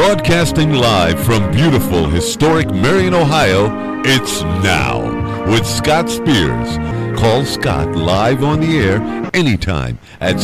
Broadcasting live from beautiful, historic Marion, Ohio, it's Now with Scott Spears. Call Scott live on the air anytime at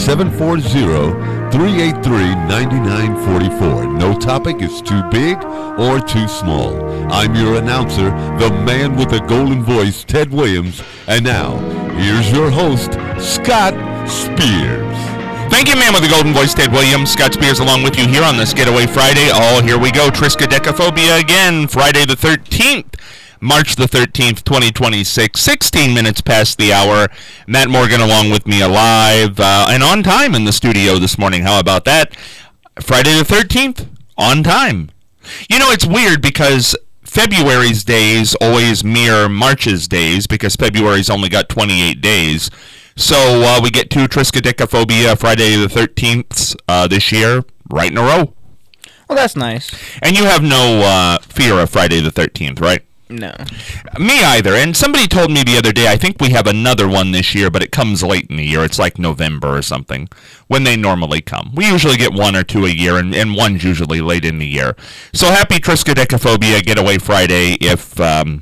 740-383-9944. No topic is too big or too small. I'm your announcer, the man with the golden voice, Ted Williams. And now, here's your host, Scott Spears. Thank you, man with the golden voice, Ted Williams. Scott Spears along with you here on this Getaway Friday. Oh, here we go. Triskaidekaphobia again. Friday the 13th. March the 13th, 2026. 16 minutes past the hour. Matt Morgan along with me alive and on time in the studio this morning. How about that? Friday the 13th. On time. You know, it's weird because February's days always mirror March's days because February's only got 28 days. So we get two Triskaidekaphobia Friday the 13th this year, right in a row. Well, that's nice. And you have no fear of Friday the 13th, right? No. Me either. And somebody told me the other day, I think we have another one this year, but it comes late in the year. It's like November or something, when they normally come. We usually get one or two a year, and one's usually late in the year. So happy Triskaidekaphobia Getaway Friday if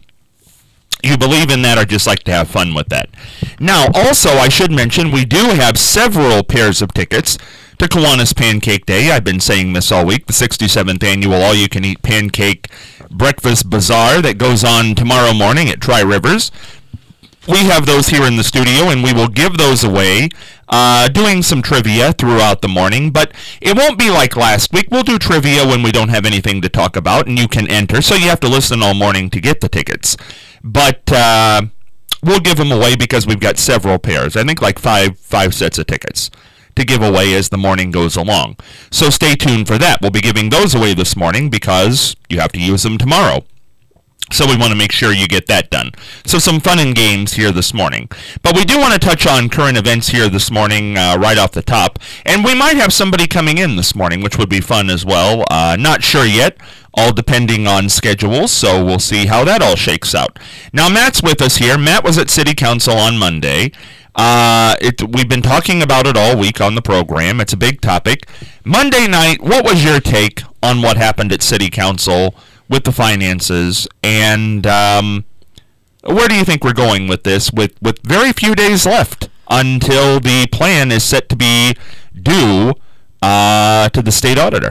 you believe in that or just like to have fun with that. Now, also, I should mention, we do have several pairs of tickets to Kiwanis Pancake Day. I've been saying this all week, the 67th annual all-you-can-eat pancake breakfast bazaar that goes on tomorrow morning at Tri-Rivers. We have those here in the studio, and we will give those away, doing some trivia throughout the morning, but it won't be like last week. We'll do trivia when we don't have anything to talk about, and you can enter, so you have to listen all morning to get the tickets. But we'll give them away because we've got several pairs. I think like five sets of tickets to give away as the morning goes along. So stay tuned for that. We'll be giving those away this morning because you have to use them tomorrow. So we want to make sure you get that done. So some fun and games here this morning. But we do want to touch on current events here this morning right off the top. And we might have somebody coming in this morning, which would be fun as well. Not sure yet, all depending on schedules. So we'll see how that all shakes out. Now, Matt's with us here. Matt was at City Council on Monday. We've been talking about it all week on the program. It's a big topic. Monday night, what was your take on what happened at City Council with the finances, and where do you think we're going with this with very few days left until the plan is set to be due to the state auditor?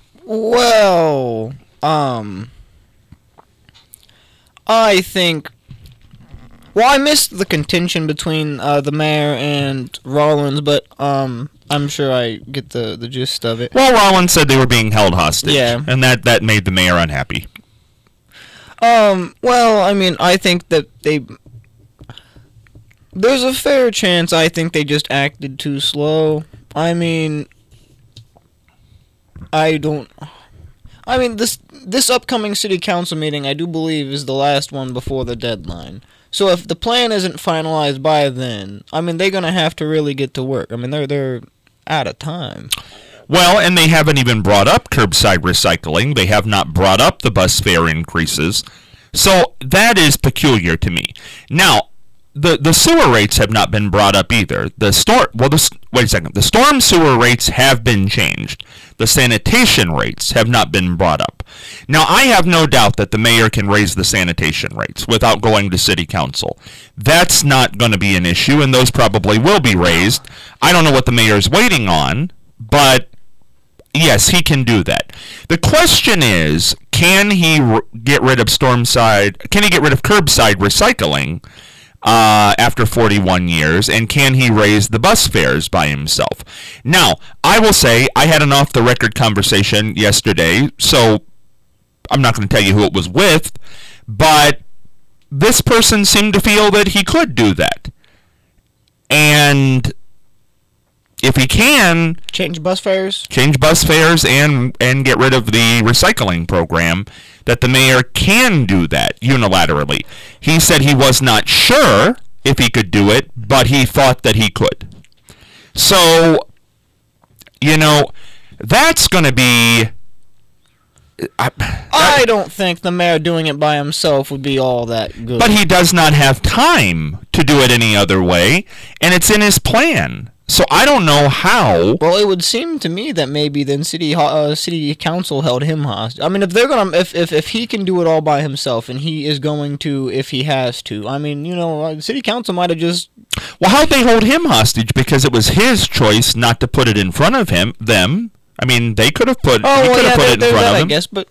Well, I think... Well, I missed the contention between the mayor and Rollins, but I'm sure I get the gist of it. Well, Rollins said they were being held hostage, yeah, and that made the mayor unhappy. Well, I mean, I think that there's a fair chance I think they just acted too slow. I mean, this upcoming city council meeting, I do believe, is the last one before the deadline. So if the plan isn't finalized by then, I mean, they're going to have to really get to work. I mean, they're out of time. Well, and they haven't even brought up curbside recycling. They have not brought up the bus fare increases. So that is peculiar to me. Now, the sewer rates have not been brought up either. The storm sewer rates have been changed. The sanitation rates have not been brought up. Now, I have no doubt that the mayor can raise the sanitation rates without going to city council. That's not going to be an issue, and those probably will be raised. I don't know what the mayor's waiting on, but yes, he can do that. The question is, can he get rid of curbside recycling after 41 years, and can he raise the bus fares by himself? Now, I will say I had an off-the-record conversation yesterday, so I'm not going to tell you who it was with, but this person seemed to feel that he could do that. And if he can... Change bus fares and get rid of the recycling program, that the mayor can do that unilaterally. He said he was not sure if he could do it, but he thought that he could. So, you know, that's going to be... I don't think the mayor doing it by himself would be all that good. But he does not have time to do it any other way, and it's in his plan. So I don't know how. Well, it would seem to me that maybe then city council held him hostage. I mean, if they're gonna, if he can do it all by himself, and he is going to, if he has to, I mean, city council might have just. Well, how'd they hold him hostage? Because it was his choice not to put it in front of them. I mean, they could have put. Oh, he well, could have put it in front of him. I guess, but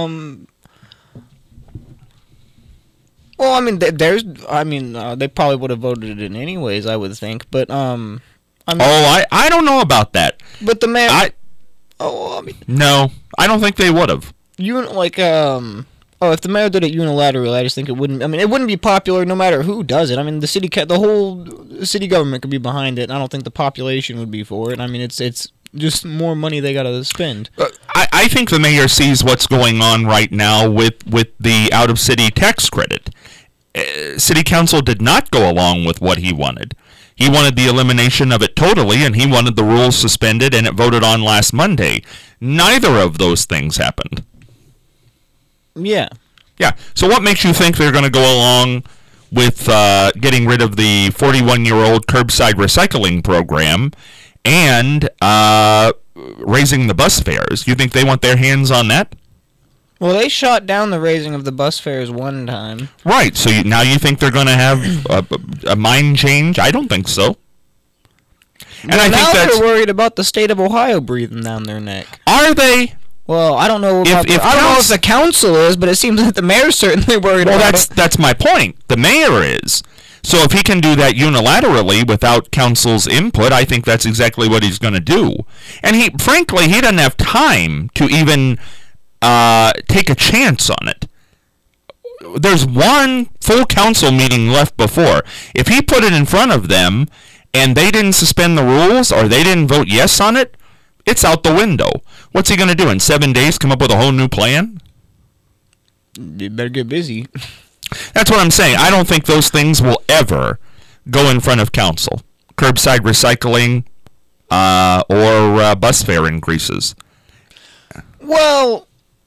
Well, I mean, they probably would have voted it in anyways, I would think. But I don't know about that. But the mayor. No, I don't think they would have. If the mayor did it unilaterally, I just think it wouldn't. I mean, it wouldn't be popular no matter who does it. I mean, the whole city government could be behind it. And I don't think the population would be for it. I mean, it's just more money they got to spend. I think the mayor sees what's going on right now with the out-of-city tax credit. City council did not go along with what he wanted. He wanted the elimination of it totally, and he wanted the rules suspended, and it voted on last Monday. Neither of those things happened. Yeah. Yeah. So what makes you think they're going to go along with getting rid of the 41-year-old curbside recycling program and raising the bus fares? You think they want their hands on that? Well, they shot down the raising of the bus fares one time. Right. So now you think they're going to have a mind change? I don't think so. And I think they're worried about the state of Ohio breathing down their neck. Are they? Well, I don't know about I don't know if the council is, but it seems that the mayor's certainly worried about it. That's my point. The mayor is. So if he can do that unilaterally without council's input, I think that's exactly what he's going to do. And frankly, he doesn't have time to even take a chance on it. There's one full council meeting left before. If he put it in front of them and they didn't suspend the rules or they didn't vote yes on it, it's out the window. What's he going to do in 7 days? Come up with a whole new plan? You better get busy. That's what I'm saying. I don't think those things will ever go in front of council. Curbside recycling or bus fare increases. Well,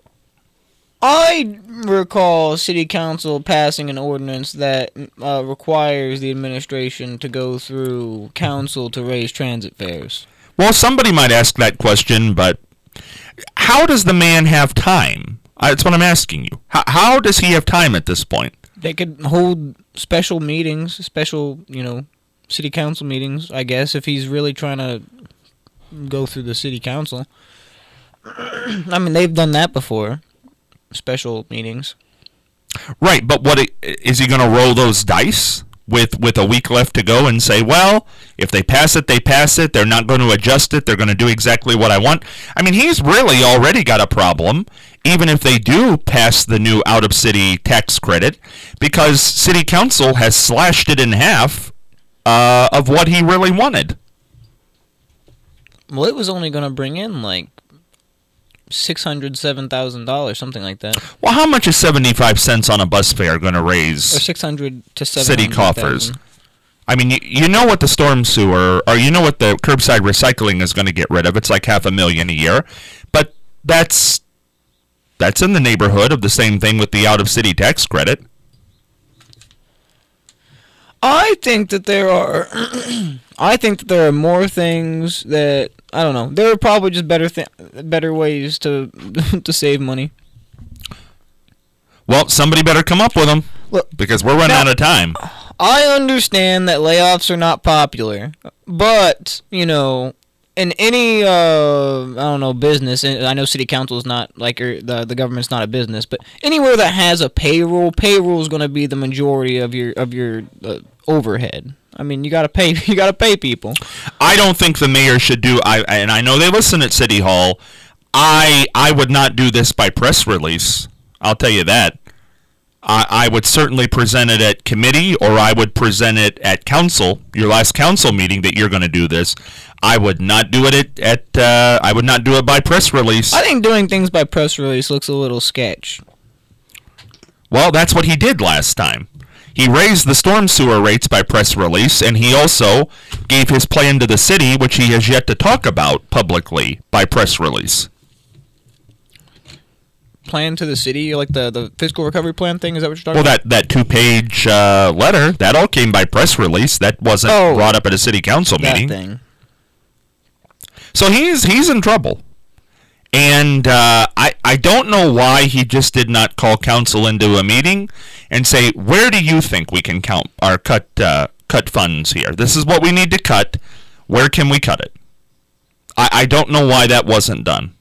I recall city council passing an ordinance that requires the administration to go through council to raise transit fares. Well, somebody might ask that question, but how does the man have time? That's what I'm asking you. How does he have time at this point? They could hold special meetings, city council meetings, I guess, if he's really trying to go through the city council. I mean, they've done that before, special meetings. Right, but is he going to roll those dice with a week left to go and say, well, if they pass it, they pass it. They're not going to adjust it. They're going to do exactly what I want. I mean, he's really already got a problem, even if they do pass the new out-of-city tax credit, because city council has slashed it in half of what he really wanted. Well, it was only going to bring in like $607,000, something like that. Well, how much is 75 cents on a bus fare going to raise? Or 600 to 700 city coffers. I mean, you know what the storm sewer, or you know what the curbside recycling is going to get rid of. It's like $500,000 a year, but that's in the neighborhood of the same thing with the out-of-city tax credit. I think that there are. I think that there are more things that I don't know. There are probably just better ways to to save money. Well, somebody better come up with them. Look, because we're running out of time. I understand that layoffs are not popular, but in any business, and I know city council is not like the government's not a business, but anywhere that has a payroll is going to be the majority of your overhead. I mean, you got to pay people. I don't think the mayor should do. And I know they listen at City Hall. I would not do this by press release. I'll tell you that. I would certainly present it at committee, or I would present it at council. Your last council meeting that you're going to do this. I would not do it I would not do it by press release. I think doing things by press release looks a little sketch. Well, that's what he did last time. He raised the storm sewer rates by press release, and he also gave his plan to the city, which he has yet to talk about publicly, by press release. Plan to the city, like the fiscal recovery plan thing? Is that what you're talking Well, about? that 2-page letter, that all came by press release. That wasn't brought up at a city council meeting. That thing. So he's in trouble. And I don't know why he just did not call council into a meeting and say, where do you think we can cut funds here? This is what we need to cut. Where can we cut it? I don't know why that wasn't done.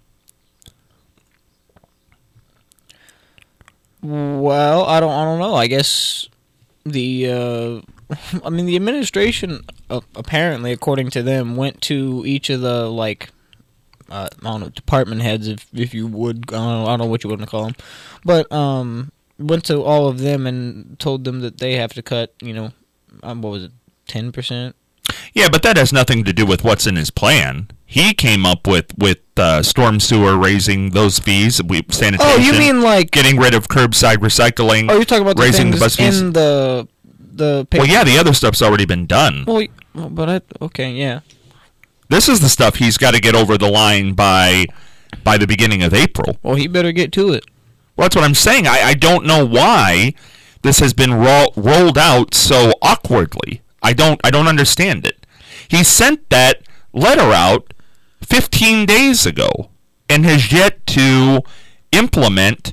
Well, I don't know. I guess the administration apparently, according to them, went to each of the I don't know, department heads, if you would. I don't know what you want to call them, but went to all of them and told them that they have to cut. What was it, 10%? Yeah, but that has nothing to do with what's in his plan. He came up with storm sewer raising those fees, sanitation. Oh, you mean getting rid of curbside recycling? Oh, you're talking about raising the bus fees in the paper. Well, yeah, the other stuff's already been done. Well, but okay, yeah. This is the stuff he's got to get over the line by the beginning of April. Well, he better get to it. Well, that's what I'm saying. I don't know why this has been rolled out so awkwardly. I don't understand it. He sent that letter out 15 days ago and has yet to implement.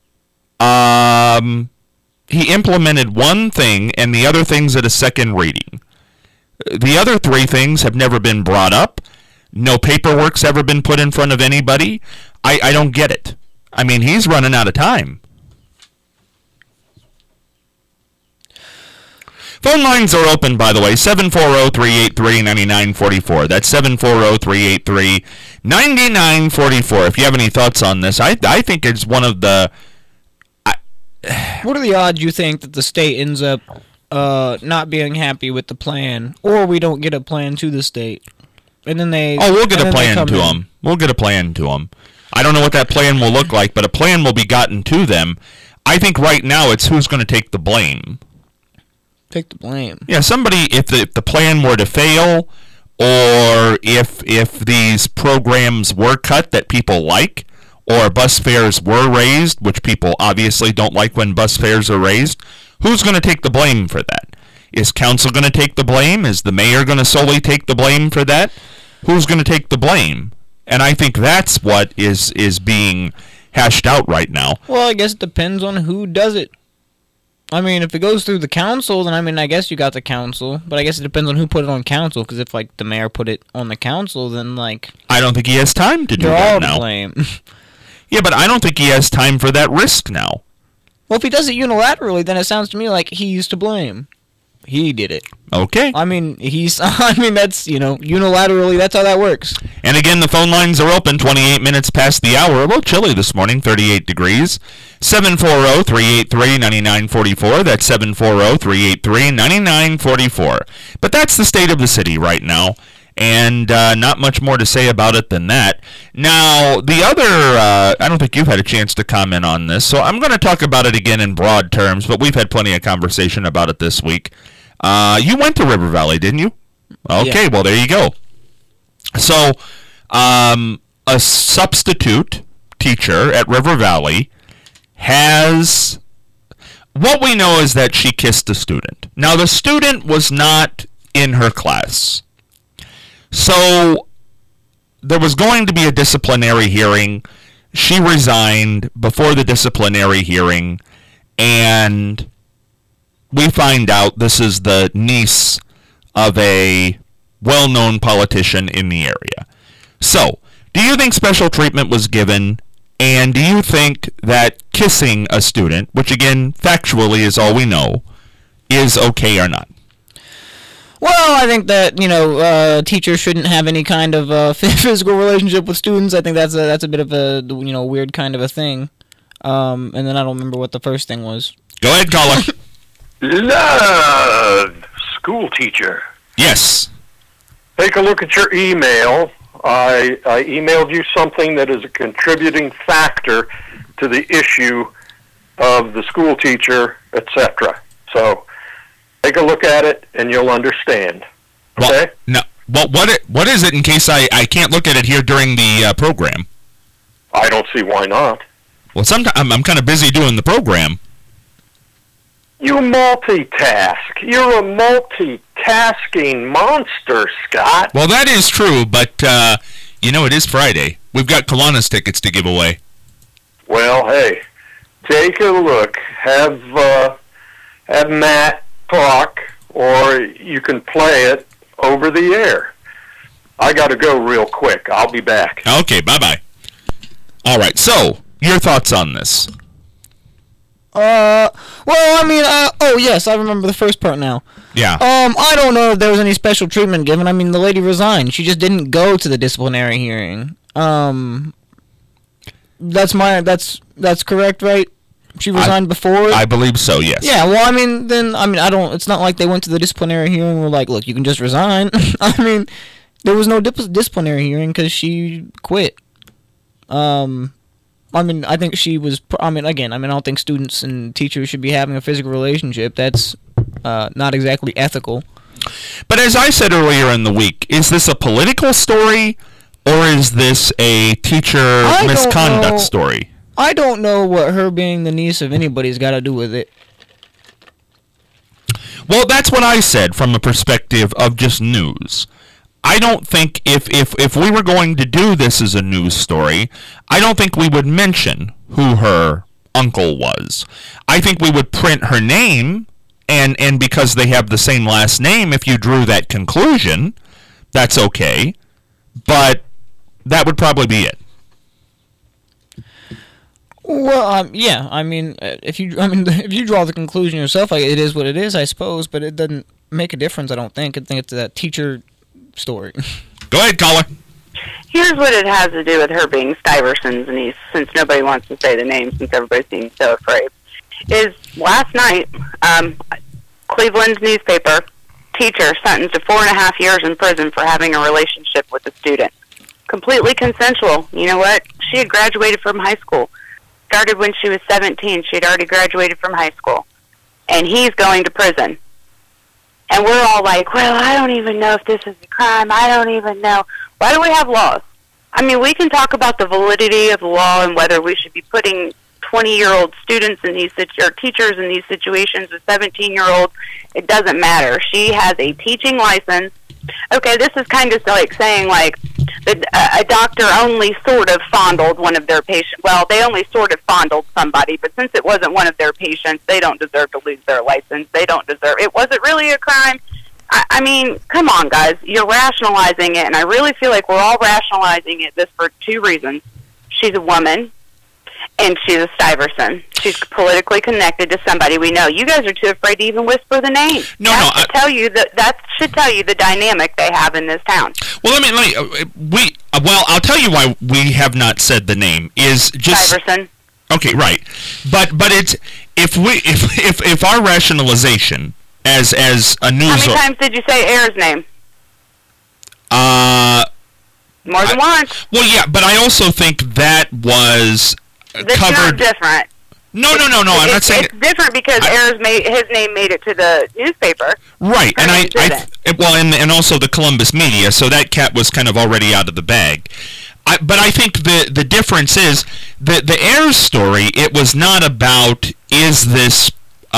He implemented one thing and the other things at a second reading. The other three things have never been brought up. No paperwork's ever been put in front of anybody. I don't get it. I mean, he's running out of time. Phone lines are open, by the way, 740-383-9944. That's 740-383-9944. If you have any thoughts on this, I think it's one of the... What are the odds you think that the state ends up not being happy with the plan, or we don't get a plan to the state? And then we'll get a plan to them. We'll get a plan to them. I don't know what that plan will look like, but a plan will be gotten to them. I think right now it's who's going to take the blame. Take the blame. Yeah, somebody, if the plan were to fail, or if these programs were cut that people like, or bus fares were raised, which people obviously don't like when bus fares are raised, who's going to take the blame for that? Is council going to take the blame? Is the mayor going to solely take the blame for that? Who's going to take the blame? And I think that's what is being hashed out right now. Well, I guess it depends on who does it. I mean, if it goes through the council, then I guess you got the council. But I guess it depends on who put it on council. Because if the mayor put it on the council, then I don't think he has time to do that all now. To blame. Yeah, but I don't think he has time for that risk now. Well, if he does it unilaterally, then it sounds to me like he's to blame. He did it. Okay. That's, unilaterally, that's how that works. And again, the phone lines are open 28 minutes past the hour. A little chilly this morning, 38 degrees. 740-383-9944. That's 740-383-9944. But that's the state of the city right now. And not much more to say about it than that. Now, the other, I don't think you've had a chance to comment on this, so I'm going to talk about it again in broad terms, but we've had plenty of conversation about it this week. You went to River Valley, didn't you? Okay, yeah. Well, there you go. So, a substitute teacher at River Valley has... What we know is that she kissed a student. Now, the student was not in her class. So, there was going to be a disciplinary hearing. She resigned before the disciplinary hearing, and we find out this is the niece of a well-known politician in the area. So, do you think special treatment was given, and do you think that kissing a student, which again, factually is all we know, is okay or not? Well, I think that, teachers shouldn't have any kind of physical relationship with students. I think that's a bit of a, weird kind of a thing. And then I don't remember what the first thing was. Go ahead, caller. Love, school teacher. Yes. Take a look at your email. I emailed you something that is a contributing factor to the issue of the school teacher, etc. So, take a look at it, and you'll understand. Okay? Well, no. Well, what is it in case I can't look at it here during the program? I don't see why not. Well, sometimes I'm kind of busy doing the program. You multitask. You're a multitasker. multitasking monster, Scott. Well, that is true, but, it is Friday. We've got Kiwanis tickets to give away. Well, hey, take a look. Have Matt talk, or you can play it over the air. I got to go real quick. I'll be back. Okay, bye-bye. All right, so, your thoughts on this? Oh yes, I remember the first part now. Yeah. I don't know if there was any special treatment given. I mean, the lady resigned. She just didn't go to the disciplinary hearing. That's correct, right? She resigned before? I believe so, yes. Yeah, well, it's not like they went to the disciplinary hearing and were like, look, you can just resign. I mean, there was no disciplinary hearing because she quit. I think she was, I don't think students and teachers should be having a physical relationship. That's not exactly ethical. But as I said earlier in the week, is this a political story or is this a teacher misconduct story? I don't know what her being the niece of anybody's got to do with it. Well, that's what I said from the perspective of just news. I don't think if we were going to do this as a news story, I don't think we would mention who her uncle was. I think we would print her name, and because they have the same last name, if you drew that conclusion, that's okay. But that would probably be it. Well, yeah. If you draw the conclusion yourself, it is what it is, I suppose. But it doesn't make a difference. I don't think. I think it's that teacher story. Go ahead, caller. Here's what it has to do with her being Stuyvesant's niece, since nobody wants to say the name, since everybody seems so afraid. Is last night, Cleveland's newspaper teacher sentenced to 4.5 years in prison for having a relationship with a student. Completely consensual. You know what? She had graduated from high school. Started when she was 17. She had already graduated from high school. And he's going to prison. And we're all like, well, I don't even know if this is a crime. I don't even know. Why do we have laws? I mean, we can talk about the validity of the law and whether we should be putting 20-year-old students in these or teachers in these situations with 17-year-olds. It doesn't matter. She has a teaching license. Okay, this is kind of like saying, like, a doctor only sort of fondled one of their patients. Well, they only sort of fondled somebody, but since it wasn't one of their patients, they don't deserve to lose their license. They don't deserve it. Was it really a crime? I mean, come on, guys. You're rationalizing it, and I really feel like we're all rationalizing it this for two reasons. She's a woman, and she's a Stuyvesant. She's politically connected to somebody we know. You guys are too afraid to even whisper the name. That should tell you the dynamic they have in this town. Well, I'll tell you why we have not said the name is just Stuyvesant. Okay, right, but it's if our rationalization as a news. How many times did you say Ayers' name? More than once. Well, yeah, but I also think that was That's covered. not different. No. I'm not saying it's different because Ayers his name made it to the newspaper. Right, and and also the Columbus media, so that cat was kind of already out of the bag. But I think the difference is the Ayers story. It was not about is this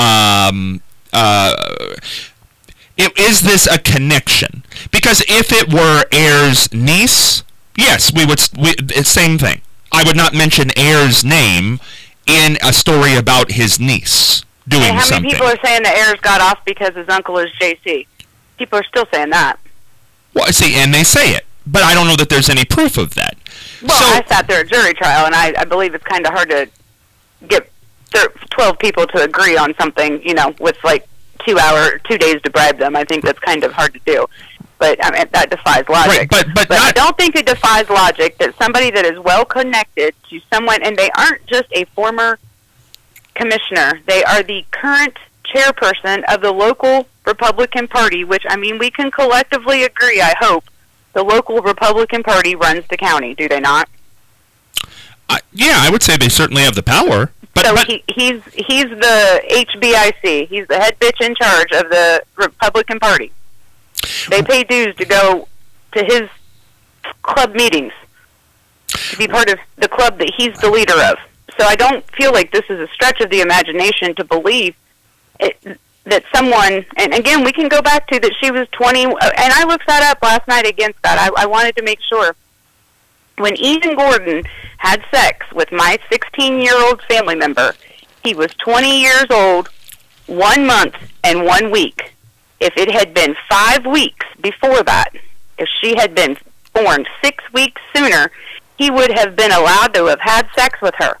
a connection? Because if it were Ayers' niece, yes, it's same thing. I would not mention Ayers' name in a story about his niece doing something. And how many people are saying that Ayers got off because his uncle is JC? People are still saying that. Well, see, and they say it, but I don't know that there's any proof of that. Well, I sat there at jury trial, and I believe it's kind of hard to get 12 people to agree on something, with like 2 days to bribe them. I think that's kind of hard to do. But I mean, that defies logic. Right, but I don't think it defies logic that somebody that is well connected to someone, and they aren't just a former commissioner, they are the current chairperson of the local Republican Party, which, I mean, we can collectively agree, I hope, the local Republican Party runs the county, do they not? Yeah, I would say they certainly have the power. He's the HBIC. He's the head bitch in charge of the Republican Party. They pay dues to go to his club meetings, to be part of the club that he's the leader of. So I don't feel like this is a stretch of the imagination to believe that someone, and again, we can go back to that she was 20, and I looked that up last night against that. I wanted to make sure. When Ethan Gordon had sex with my 16-year-old family member, he was 20 years old, 1 month and 1 week. If it had been 5 weeks before that, if she had been born 6 weeks sooner, he would have been allowed to have had sex with her.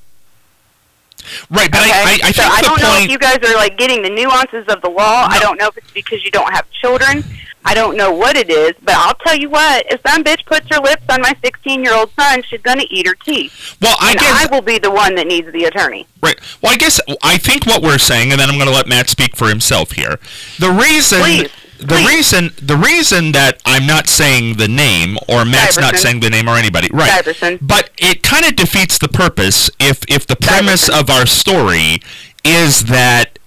Right, but okay? I think I don't the know point... if you guys are like getting the nuances of the law. No. I don't know if it's because you don't have children. I don't know what it is, but I'll tell you what, if some bitch puts her lips on my 16-year-old son, she's going to eat her teeth. Well, I will be the one that needs the attorney. Right. Well, I think what we're saying, and then I'm going to let Matt speak for himself here. The reason... Please. The reason that I'm not saying the name, or Matt's not saying the name, or anybody, right? Diverson. But it kind of defeats the purpose if the premise of our story is that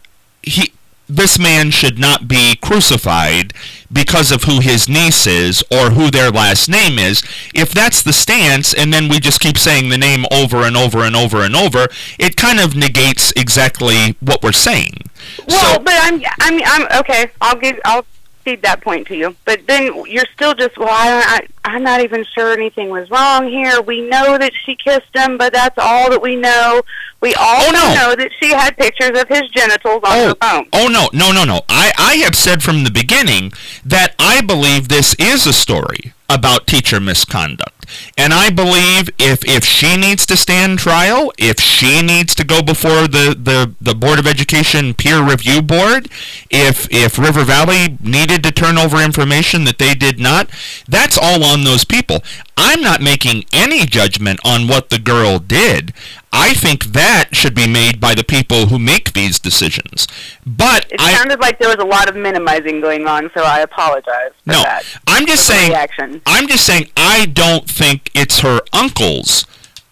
this man should not be crucified because of who his niece is or who their last name is. If that's the stance, and then we just keep saying the name over and over and over and over, it kind of negates exactly what we're saying. Well, so, but I'm okay. I'll cede that point to you. But then you're still just, I'm not even sure anything was wrong here. We know that she kissed him, but that's all that we know. We also know that she had pictures of his genitals on her phone. Oh, no. I have said from the beginning that I believe this is a story about teacher misconduct. And I believe if she needs to stand trial, if she needs to go before the Board of Education peer review board, if River Valley needed to turn over information that they did not, that's all on those people. I'm not making any judgment on what the girl did. I think that should be made by the people who make these decisions. But it sounded like there was a lot of minimizing going on, so I apologize for that. I'm just saying. Reaction. I'm just saying I don't think it's her uncle's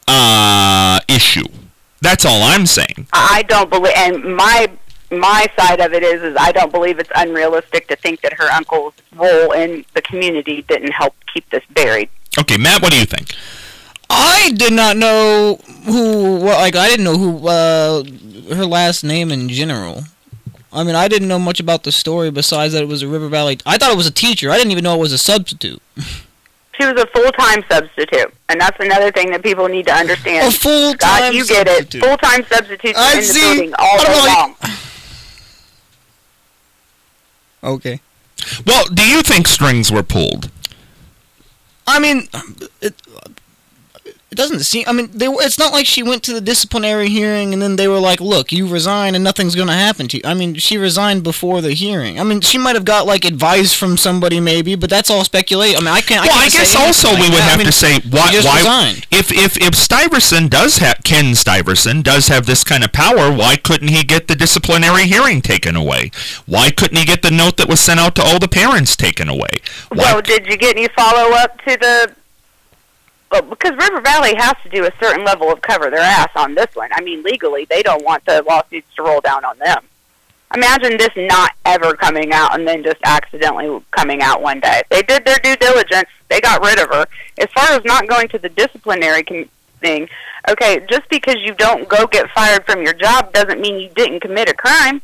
issue. That's all I'm saying. I don't believe, and my side of it is I don't believe it's unrealistic to think that her uncle's role in the community didn't help keep this buried. Okay, Matt, what do you think? I did not know I didn't know who her last name in general. I mean, I didn't know much about the story besides that it was a River Valley. I thought it was a teacher. I didn't even know it was a substitute. She was a full-time substitute, and that's another thing that people need to understand. A full-time God, you get substitute. it. Full-time substitutes are in the building all day long. Okay. Well, do you think strings were pulled? I mean, it doesn't seem... I mean, it's not like she went to the disciplinary hearing and then they were like, look, you resign and nothing's going to happen to you. I mean, she resigned before the hearing. I mean, she might have got, like, advice from somebody maybe, but that's all speculation. I mean, I can't... Well, I guess also we would have to say why resigned. If Ken Stuyvesant does have this kind of power, why couldn't he get the disciplinary hearing taken away? Why couldn't he get the note that was sent out to all the parents taken away? Well, did you get any follow-up to the... Well, because River Valley has to do a certain level of cover their ass on this one. I mean, legally, they don't want the lawsuits to roll down on them. Imagine this not ever coming out and then just accidentally coming out one day. They did their due diligence. They got rid of her. As far as not going to the disciplinary thing, okay, just because you don't go get fired from your job doesn't mean you didn't commit a crime.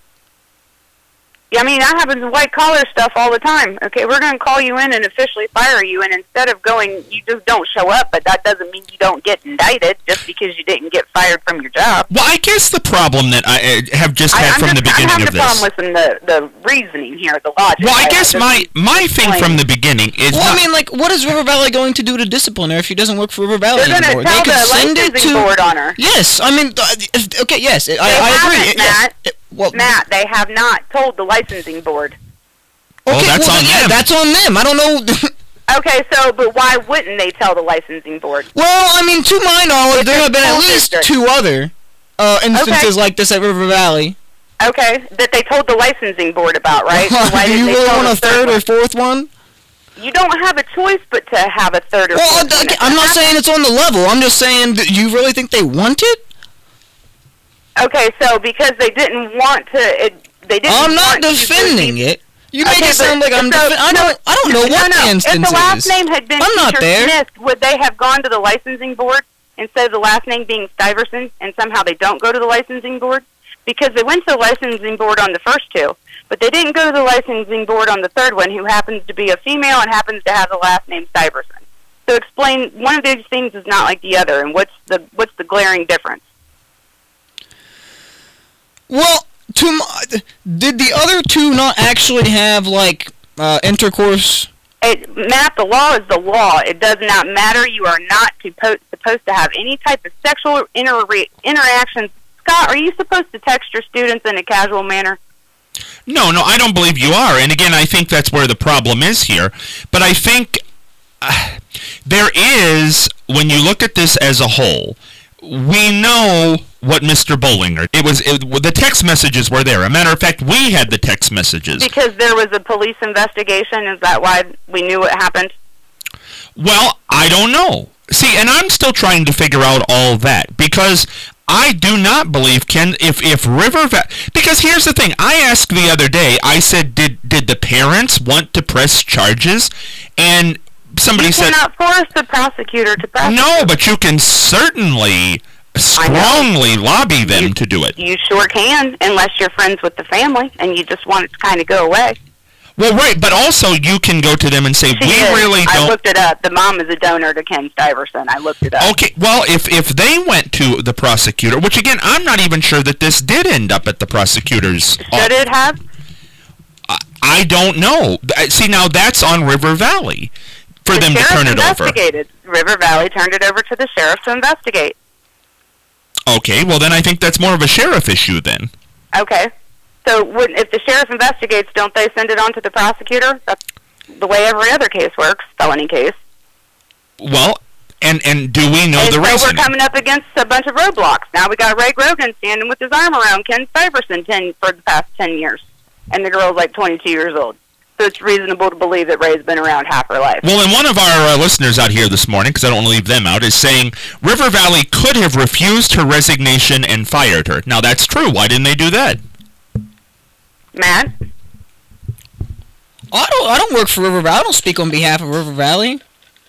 I mean, that happens in white-collar stuff all the time. Okay, we're going to call you in and officially fire you, and instead of going, you just don't show up, but that doesn't mean you don't get indicted just because you didn't get fired from your job. Well, I guess the problem that I have just had from the beginning of this... I'm having a problem with the reasoning here, the logic. Well, I guess my thing from the beginning is... Well, I mean, like, what is River Valley going to do to discipline her if she doesn't work for River Valley anymore? They're going to tell the licensing board on her. Yes, I mean, okay, yes, I agree. Matt. Yes. Well, Matt, they have not told the licensing board. Okay, well, that's on them. That's on them. I don't know. Okay, but why wouldn't they tell the licensing board? Well, I mean, to my knowledge, there have been at least two other instances like this at River Valley. Okay, that they told the licensing board about, right? Do you really want a third or fourth one? You don't have a choice but to have a third or fourth one. I'm not saying it's on the level. I'm just saying, do you really think they want it? Okay, so because they didn't want to, I'm not defending it. You make it sound like I'm. I don't know what the instance is. If the last name had been Teacher Smith, would they have gone to the licensing board instead of the last name being Stuyvesant, and somehow they don't go to the licensing board? because they went to the licensing board on the first two, but they didn't go to the licensing board on the third one, who happens to be a female and happens to have the last name Stuyvesant. So explain, one of these things is not like the other, and what's the glaring difference? Well, did the other two not actually have, like, intercourse? Matt, the law is the law. It does not matter. You are not supposed to have any type of sexual interactions. Scott, are you supposed to text your students in a casual manner? No, I don't believe you are. And again, I think that's where the problem is here. But I think there is, when you look at this as a whole, we know what Mr. Bollinger, the text messages were there. As a matter of fact, we had the text messages. Because there was a police investigation? Is that why we knew what happened? Well, I don't know. See, and I'm still trying to figure out all that, because I do not believe if River Valley, because here's the thing, I asked the other day, I said, did the parents want to press charges? And somebody said, you cannot force the prosecutor to prosecute. No, but you can certainly strongly lobby them to do it. You sure can, unless you're friends with the family and you just want it to kind of go away. Well, right, but also you can go to them and say, really don't... I looked it up. The mom is a donor to Ken Stuyvesant. I looked it up. Okay, well, if they went to the prosecutor, which again, I'm not even sure that this did end up at the prosecutor's... Should it have? I don't know. See, now that's on River Valley for them to turn it over. River Valley turned it over to the sheriff to investigate. Okay, well then I think that's more of a sheriff issue then. Okay. So if the sheriff investigates, don't they send it on to the prosecutor? That's the way every other case works, felony case. Well, and do we know the reason? So we're coming up against a bunch of roadblocks. Now we got Ray Grogan standing with his arm around Ken Stuyvesant for the past 10 years. And the girl's like 22 years old. So it's reasonable to believe that Ray's been around half her life. Well, and one of our listeners out here this morning, because I don't want to leave them out, is saying River Valley could have refused her resignation and fired her. Now, that's true. Why didn't they do that? Matt? I don't work for River Valley. I don't speak on behalf of River Valley.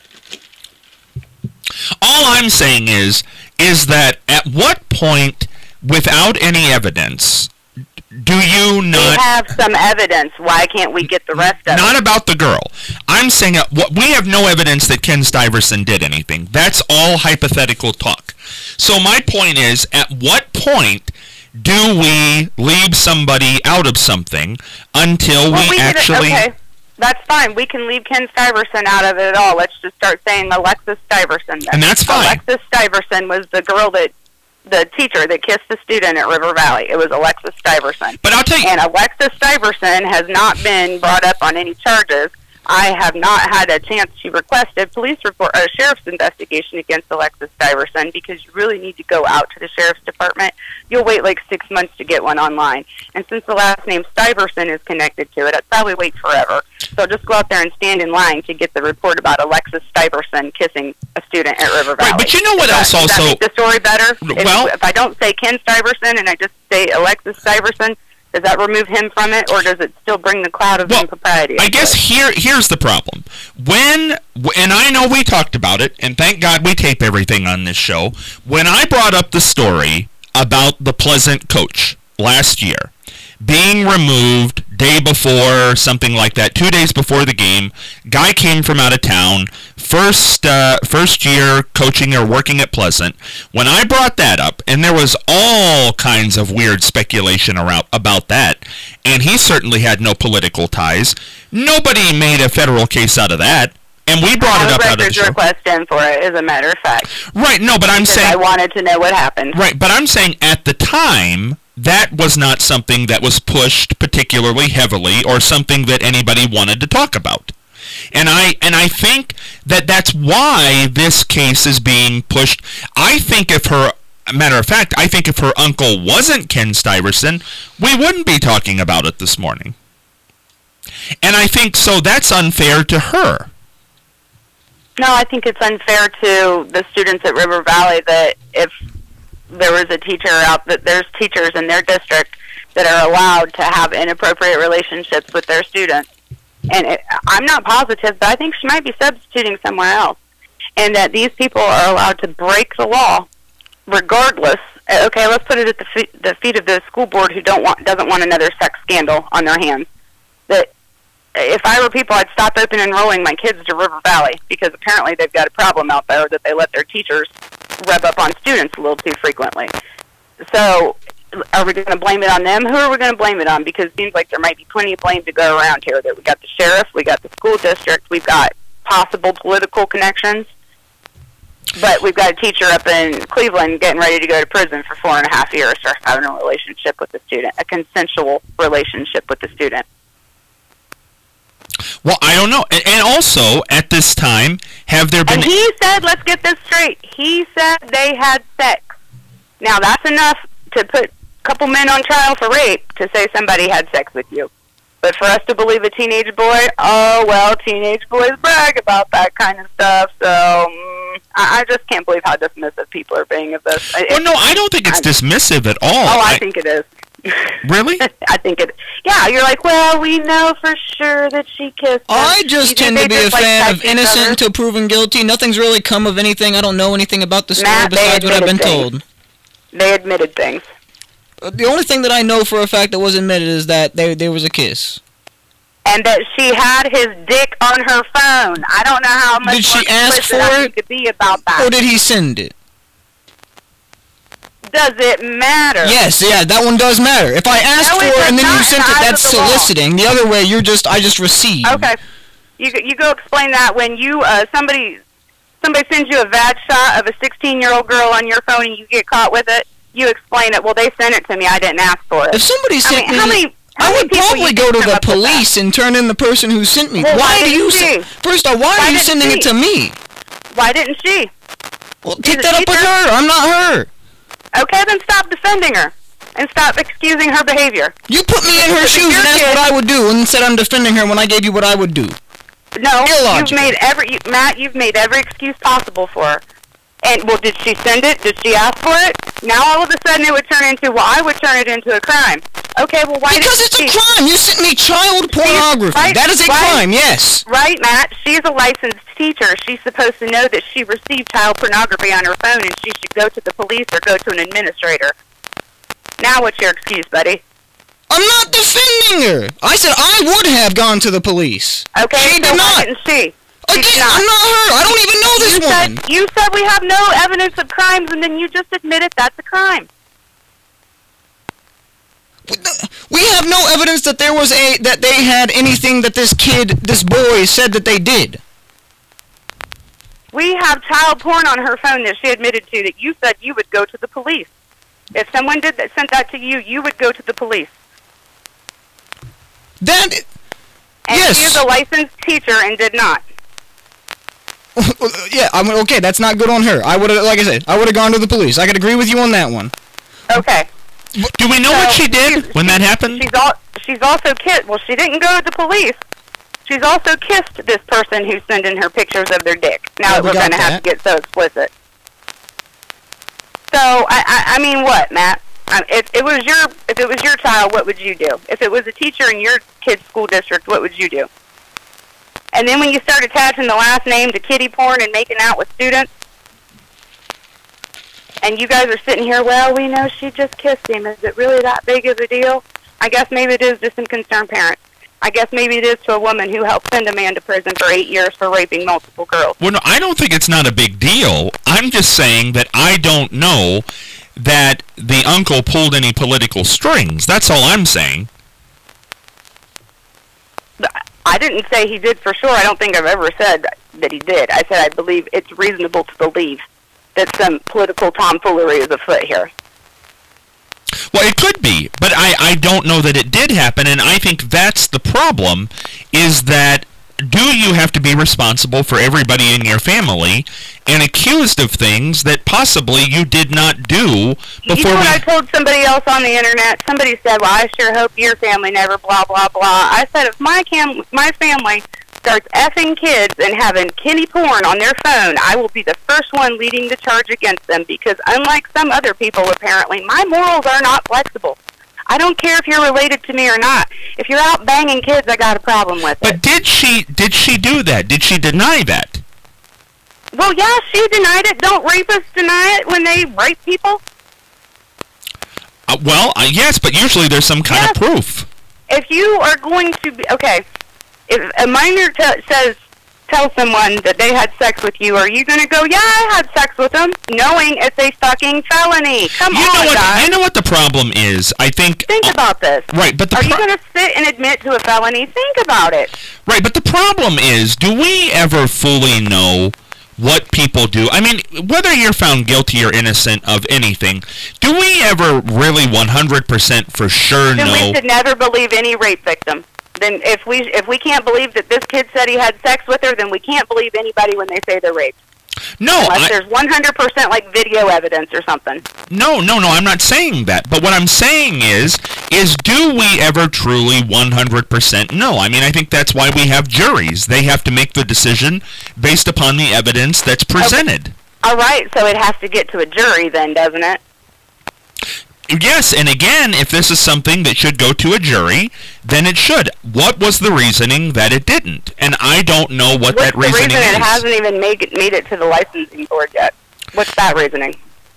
All I'm saying is that at what point, without any evidence, do you not... We have some evidence. Why can't we get the rest of it? Not about the girl. I'm saying we have no evidence that Ken Stuyvesant did anything. That's all hypothetical talk. So my point is, at what point do we leave somebody out of something until we actually... Okay, that's fine. We can leave Ken Stuyvesant out of it at all. Let's just start saying Alexis Stuyvesant. And that's fine. Alexis Stuyvesant was the girl the teacher that kissed the student at River Valley. It was Alexis Stuyvesant. But I'll tell you... And Alexis Stuyvesant has not been brought up on any charges. I have not had a chance to request a sheriff's investigation against Alexis Stuyvesant, because you really need to go out to the sheriff's department. You'll wait like 6 months to get one online. And since the last name Stuyvesant is connected to it, I'd probably wait forever. So just go out there and stand in line to get the report about Alexis Stuyvesant kissing a student at River Valley. Right, but you know what else also... Does that make the story better? Well... If I don't say Ken Stuyvesant and I just say Alexis Stuyvesant, does that remove him from it, or does it still bring the cloud of impropriety? I guess here's the problem. And I know we talked about it, and thank God we tape everything on this show. When I brought up the story about the Pleasant coach last year being removed day before, something like that, 2 days before the game, guy came from out of town, first year coaching or working at Pleasant. When I brought that up, and there was all kinds of weird speculation about that, and he certainly had no political ties, nobody made a federal case out of that. And we brought it up out of the show. Request in for it, as a matter of fact. Right, no, but I'm saying... I wanted to know what happened. Right, but I'm saying at the time, that was not something that was pushed particularly heavily or something that anybody wanted to talk about. And I think that that's why this case is being pushed. I think if her uncle wasn't Ken Stuyvesant, we wouldn't be talking about it this morning. And I think, so that's unfair to her. No, I think it's unfair to the students at River Valley that if there was a teacher out, that there's teachers in their district that are allowed to have inappropriate relationships with their students. And I'm not positive, but I think she might be substituting somewhere else. And that these people are allowed to break the law regardless Okay, let's put it at the feet of the school board who doesn't want another sex scandal on their hands. That if I were people, I'd stop open enrolling my kids to River Valley because apparently they've got a problem out there that they let their teachers rev up on students a little too frequently. So, are we going to blame it on them? Who are we going to blame it on? Because it seems like there might be plenty of blame to go around here. That we got the sheriff, we got the school district, we've got possible political connections. But we've got a teacher up in Cleveland getting ready to go to prison for 4.5 years for having a relationship with the student, a consensual relationship with the student. Well, I don't know. And also, at this time, have there been... And he said, let's get this straight, he said they had sex. Now, that's enough to put a couple men on trial for rape to say somebody had sex with you. But for us to believe a teenage boy, oh, well, teenage boys brag about that kind of stuff. So I just can't believe how dismissive people are being of this. Well, no, I don't think it's dismissive at all. Oh, I think it is. Really? I think it. Yeah, you're like, well, we know for sure that she kissed him. I just tend to be a fan of innocent until proven guilty. Nothing's really come of anything. I don't know anything about the story besides what I've been told. They admitted things. The only thing that I know for a fact that was admitted is that there was a kiss. And that she had his dick on her phone. I don't know how much did she ask for it? Could be about that. Or did he send it? Does it matter? Yes, yeah, that one does matter. If I asked for it and then you sent it, that's soliciting. The other way, I just received. Okay. You go explain that when you, somebody sends you a vag shot of a 16-year-old girl on your phone and you get caught with it, you explain it, well, they sent it to me, I didn't ask for it. If somebody sent me... I would probably go to the police and turn in the person who sent me. Well, why didn't she? First off, why are you sending it to me? Why didn't she? Well, take that up with her. I'm not her. Okay, then stop defending her. And stop excusing her behavior. You put me in her shoes and asked what I would do and said I'm defending her when I gave you what I would do. No, Matt, you've made every excuse possible for her. And, well, did she send it? Did she ask for it? Now all of a sudden it would turn into, well, I would turn it into a crime. Okay, well, why because it's a crime. You sent me child pornography. That is a crime, yes. Right, Matt. She's a licensed teacher. She's supposed to know that she received child pornography on her phone and she should go to the police or go to an administrator. Now what's your excuse, buddy? I'm not defending her. I said I would have gone to the police. Okay, she did not. Why didn't she? Again, I'm not her. I don't even know this woman. You said we have no evidence of crimes, and then you just admitted that's a crime. We have no evidence that that they had anything that this boy said that they did. We have child porn on her phone that she admitted to that you said you would go to the police. If someone sent that to you, you would go to the police. Yes. She's a licensed teacher and did not. Yeah, okay, that's not good on her. I would have, like I said, I would have gone to the police. I could agree with you on that one. Okay. Do we know what she did when that happened? She's also kissed. Well, she didn't go to the police. She's also kissed this person who's sending her pictures of their dick. Now that we're going to have to get so explicit. So, I mean, what, Matt? If it was your child, what would you do? If it was a teacher in your kid's school district, what would you do? And then when you start attaching the last name to kiddie porn and making out with students, and you guys are sitting here, well, we know she just kissed him. Is it really that big of a deal? I guess maybe it is to some concerned parents. I guess maybe it is to a woman who helped send a man to prison for 8 years for raping multiple girls. Well, no, I don't think it's not a big deal. I'm just saying that I don't know that the uncle pulled any political strings. That's all I'm saying. I didn't say he did for sure. I don't think I've ever said that he did. I said I believe it's reasonable to believe that some political tomfoolery is afoot here. Well, it could be, but I don't know that it did happen, and I think that's the problem, is that do you have to be responsible for everybody in your family and accused of things that possibly you did not do before? You know what I told somebody else on the internet? Somebody said, well, I sure hope your family never blah, blah, blah. I said, if my family starts effing kids and having kiddie porn on their phone, I will be the first one leading the charge against them because unlike some other people, apparently, my morals are not flexible. I don't care if you're related to me or not. If you're out banging kids, I got a problem with it. But did she do that? Did she deny that? Well, yeah, she denied it. Don't rapists deny it when they rape people? Yes, but usually there's some kind of proof. If you are going to be if a minor tells someone that they had sex with you, are you going to go, yeah, I had sex with them, knowing it's a fucking felony? Come on, guys. You know what the problem is? I think... Think about this. Right, but are you going to sit and admit to a felony? Think about it. Right, but the problem is, do we ever fully know what people do? I mean, whether you're found guilty or innocent of anything, do we ever really 100% for sure know? Then we should never believe any rape victim. Then if we can't believe that this kid said he had sex with her, then we can't believe anybody when they say they're raped. No, unless there's 100% like video evidence or something. No, I'm not saying that. But what I'm saying is do we ever truly 100% know? I mean, I think that's why we have juries. They have to make the decision based upon the evidence that's presented. Okay. All right, so it has to get to a jury then, doesn't it? Yes, and again, if this is something that should go to a jury, then it should. What was the reasoning that it didn't? And I don't know what that reasoning is. What's the reason it hasn't even made it to the licensing board yet? What's that reasoning?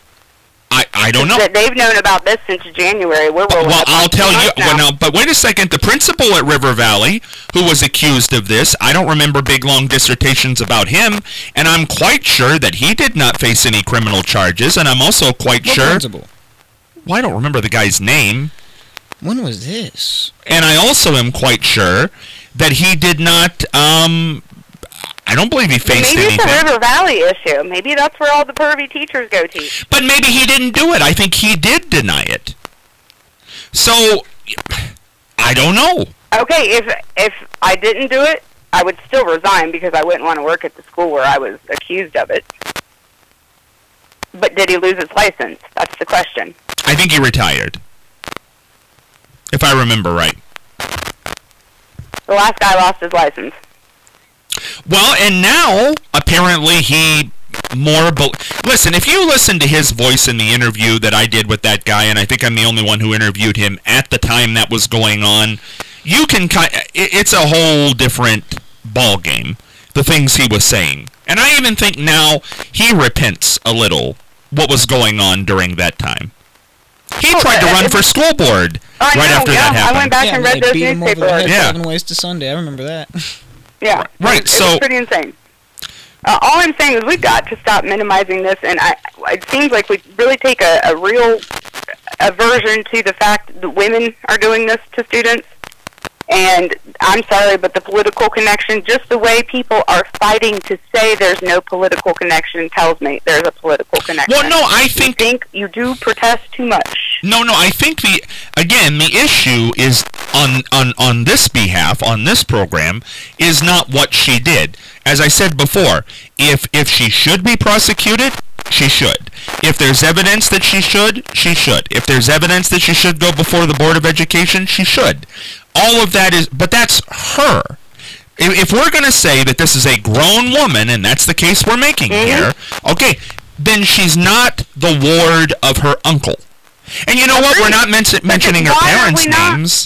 I don't know. They've known about this since January. Well, I'll tell you. But wait a second. The principal at River Valley, who was accused of this, I don't remember big, long dissertations about him, and I'm quite sure that he did not face any criminal charges, and I'm also quite sure... Principal? Well, I don't remember the guy's name. When was this? And I also am quite sure that he did not, I don't believe he faced anything. Maybe it's a River Valley issue. Maybe that's where all the pervy teachers go teach. But maybe he didn't do it. I think he did deny it. So, I don't know. Okay, if I didn't do it, I would still resign because I wouldn't want to work at the school where I was accused of it. But did he lose his license? That's the question. I think he retired, if I remember right. The last guy lost his license. Well, and now, apparently, listen, if you listen to his voice in the interview that I did with that guy, and I think I'm the only one who interviewed him at the time that was going on, you can it's a whole different ball game, the things he was saying. And I even think now he repents a little what was going on during that time. He tried to run for school board after that happened. I went back and read those newspapers. 7 Ways to Sunday. I remember that. Yeah. Right. So it's pretty insane. All I'm saying is we've got to stop minimizing this, and it seems like we really take a real aversion to the fact that women are doing this to students. And I'm sorry, but the political connection, just the way people are fighting to say there's no political connection tells me there's a political connection. Well, no, I think you do protest too much. No, I think the issue is on this behalf, on this program, is not what she did. As I said before, if she should be prosecuted, she should. If there's evidence that she should, she should. If there's evidence that she should go before the Board of Education, she should. All of that is, but that's her. If we're going to say that this is a grown woman, and that's the case we're making here, okay, then she's not the ward of her uncle. And you know what? We're not mentioning her parents' names.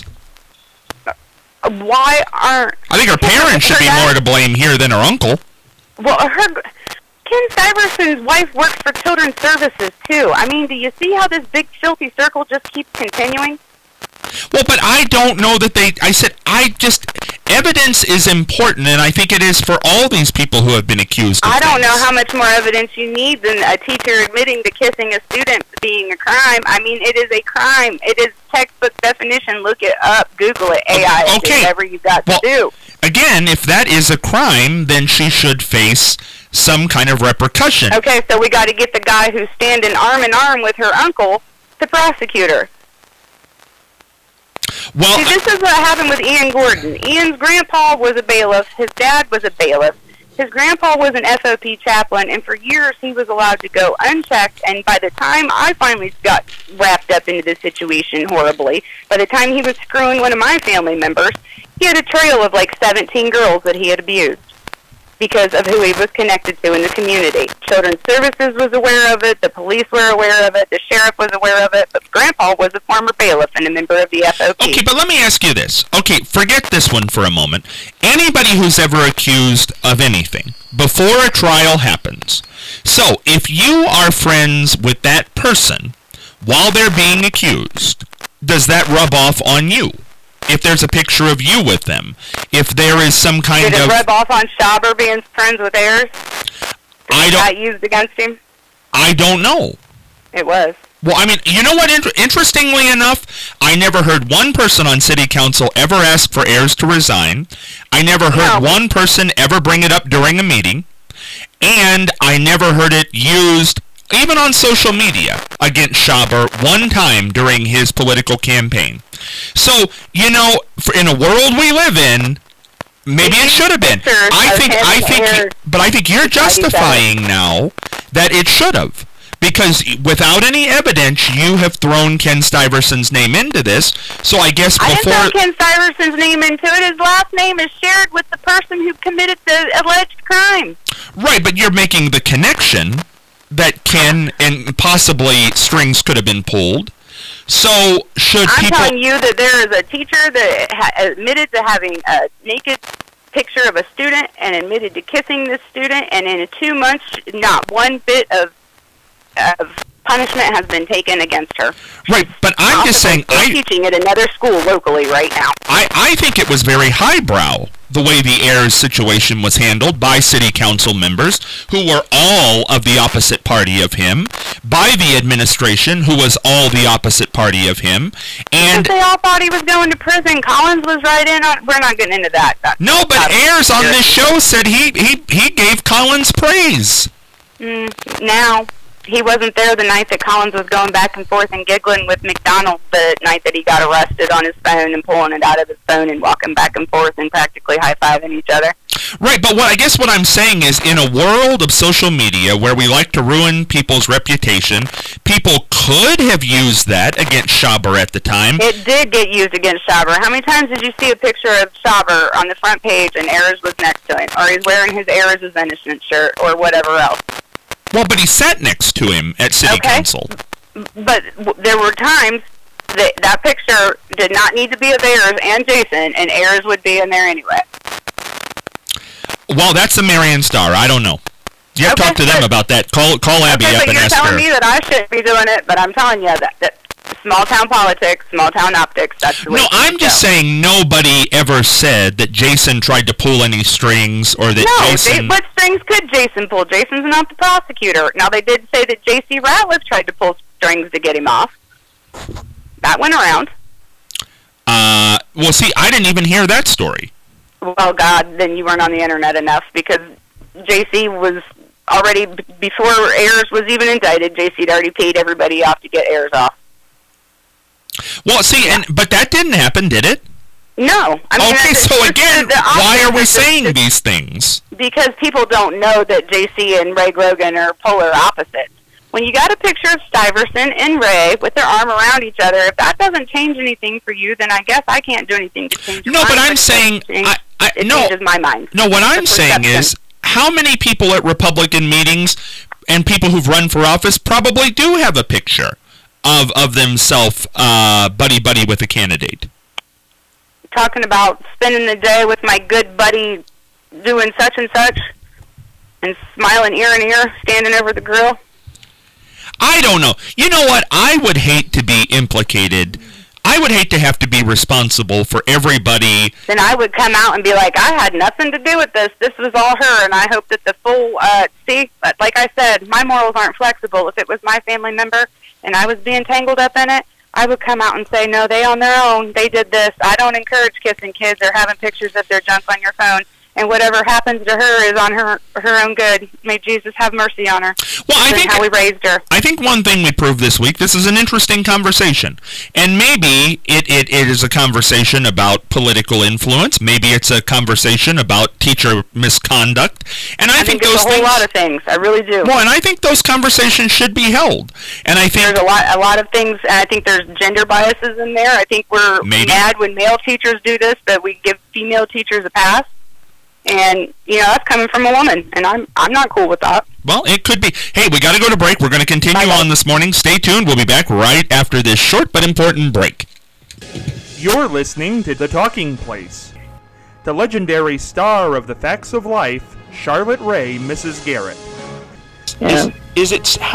Why aren't... I think her parents should be more to blame here than her uncle. Well, Ken Syverson's wife works for Children's Services, too. I mean, do you see how this big filthy circle just keeps continuing? Well, but I don't know that evidence is important, and I think it is for all these people who have been accused of I don't things. know how much more evidence you need than a teacher admitting to kissing a student being a crime. I mean, it is a crime. It is textbook definition. Look it up. Google it. AI. Okay. Whatever you got to do. Again, if that is a crime, then she should face some kind of repercussion. Okay, so we got to get the guy who's standing arm in arm with her uncle to prosecute her. Well, see, this is what happened with Ian Gordon. Ian's grandpa was a bailiff. His dad was a bailiff. His grandpa was an FOP chaplain, and for years he was allowed to go unchecked, and by the time I finally got wrapped up into this situation horribly, by the time he was screwing one of my family members, he had a trail of like 17 girls that he had abused because of who he was connected to in the community. Children's Services was aware of it, the police were aware of it, the sheriff was aware of it, but Grandpa was a former bailiff and a member of the FOP. Okay, but let me ask you this. Okay, forget this one for a moment. Anybody who's ever accused of anything, before a trial happens, so if you are friends with that person, while they're being accused, does that rub off on you? If there's a picture of you with them, if there is some kind Did it of... rub off on Schauber being friends with Ayers? I Was that used against him? I don't know. It was. Well, I mean, you know what? Interestingly enough, I never heard one person on city council ever ask for Ayers to resign. I never heard one person ever bring it up during a meeting. And I never heard it used, even on social media, against Schauber one time during his political campaign. So, you know, in a world we live in, maybe it should have been. But I think you're justifying now that it should have. Because without any evidence, you have thrown Ken Stuyvesant's name into this. So I guess before... I didn't throw Ken Stuyvesant's name into it. His last name is shared with the person who committed the alleged crime. Right, but you're making the connection that Ken and possibly strings could have been pulled. So should I'm people... telling you that there is a teacher that admitted to having a naked picture of a student and admitted to kissing this student, and in 2 months, not one bit of punishment has been taken against her. Right, but I'm just saying... I'm teaching at another school locally right now. I think it was very highbrow, the way the Ayers situation was handled by city council members who were all of the opposite party of him, by the administration who was all the opposite party of him, and... They all thought he was going to prison. Collins was right in on... We're not getting into that. No, but Ayers on this show said he gave Collins praise. Now... He wasn't there the night that Collins was going back and forth and giggling with McDonald the night that he got arrested on his phone and pulling it out of his phone and walking back and forth and practically high-fiving each other. Right, but I guess what I'm saying is in a world of social media where we like to ruin people's reputation, people could have used that against Schauber at the time. It did get used against Schauber. How many times did you see a picture of Schauber on the front page and Ayers was next to him, or he's wearing his Ayers is Innocent shirt, or whatever else? Well, but he sat next to him at city council. But there were times that picture did not need to be of Ayers and Jason, and Ayers would be in there anyway. Well, that's the Marion Star. I don't know. You have to talk to them about that. Call Abby up and ask her. You're telling me that I shouldn't be doing it, but I'm telling you that small-town politics, small-town optics, that's the way. No, I'm just saying nobody ever said that Jason tried to pull any strings or that Jason... what strings could Jason pull? Jason's not the prosecutor. Now, they did say that J.C. Ratliff tried to pull strings to get him off. That went around. Well, see, I didn't even hear that story. Well, God, then you weren't on the Internet enough, because J.C. was already, before Ayers was even indicted, J.C. had already paid everybody off to get Ayers off. Well, see, but that didn't happen, did it? No. I mean, okay, so again, why are we saying these things? Because people don't know that JC and Ray Grogan are polar opposites. When you got a picture of Stuyvesant and Ray with their arm around each other, if that doesn't change anything for you, then I guess I can't do anything to change your mind. No, but I'm saying... It changes my mind. No, what I'm saying is, how many people at Republican meetings and people who've run for office probably do have a picture of themselves buddy-buddy with a candidate? Talking about spending the day with my good buddy doing such and such and smiling ear in ear, standing over the grill? I don't know. You know what? I would hate to be implicated. I would hate to have to be responsible for everybody. Then I would come out and be like, I had nothing to do with this. This was all her, and I hope that the full, like I said, my morals aren't flexible. If it was my family member and I was being tangled up in it, I would come out and say, no, they on their own. They did this. I don't encourage kissing kids or having pictures of their junk on your phone. And whatever happens to her is on her own good. May Jesus have mercy on her. Well, I think how we raised her. I think one thing we proved this week, this is an interesting conversation. And maybe it is a conversation about political influence. Maybe it's a conversation about teacher misconduct. And I think it's a whole lot of things. I really do. Well, and I think those conversations should be held. And I think there's a lot of things. And I think there's gender biases in there. I think we're mad when male teachers do this, but we give female teachers a pass. And, you know, that's coming from a woman, and I'm not cool with that. Well, it could be. Hey, we got to go to break. We're going to continue on this morning. Stay tuned. We'll be back right after this short but important break. You're listening to The Talking Place. The legendary star of The Facts of Life, Charlotte Ray, Mrs. Garrett. Is it